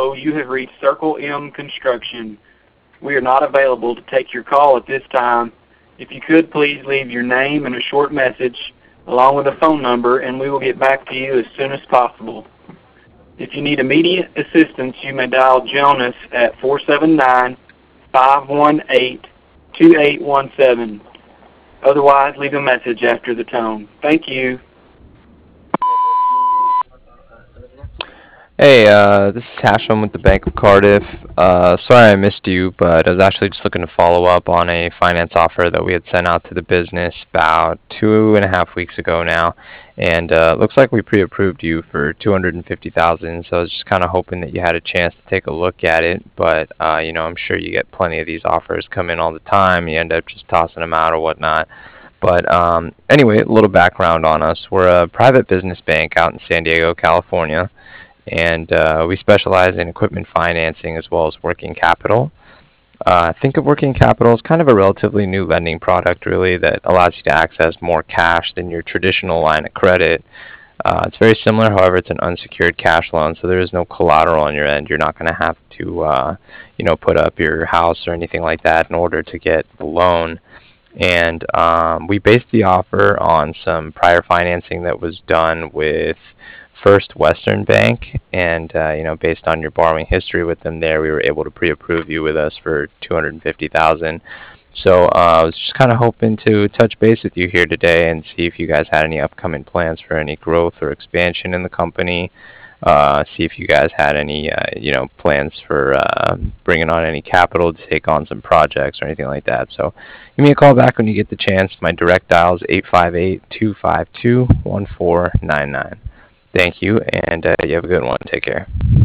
Hello, you have reached Circle M Construction. We are not available to take your call at this time. If you could, please leave your name and a short message along with a phone number, and we will get back to you as soon as possible. If you need immediate assistance, you may dial Jonas at 479-518-2817. Otherwise, leave a message after the tone. Thank you. Hey, this is Hashem with the Bank of Cardiff. Sorry I missed you, but I was actually just looking to follow up on a finance offer that we had sent out to the business about 2.5 weeks ago now, and looks like we pre-approved you for 250,000. So I was just kind of hoping that you had a chance to take a look at it. But I'm sure you get plenty of these offers come in all the time. You end up just tossing them out or whatnot. But anyway, a little background on us. We're a private business bank out in San Diego, California, and we specialize in equipment financing as well as working capital. Think of working capital as kind of a relatively new lending product, really, that allows you to access more cash than your traditional line of credit. It's very similar, however, it's an unsecured cash loan, so there is no collateral on your end. You're not going to have to, put up your house or anything like that in order to get the loan. And we based the offer on some prior financing that was done with First Western Bank, and based on your borrowing history with them there, we were able to pre-approve you with us for 250,000. So I was just kind of hoping to touch base with you here today and see if you guys had any upcoming plans for any growth or expansion in the company. See if you guys had any plans for bringing on any capital to take on some projects or anything like that. So give me a call back when you get the chance. My direct dial is 858-252-1499. Thank you, and you have a good one. Take care.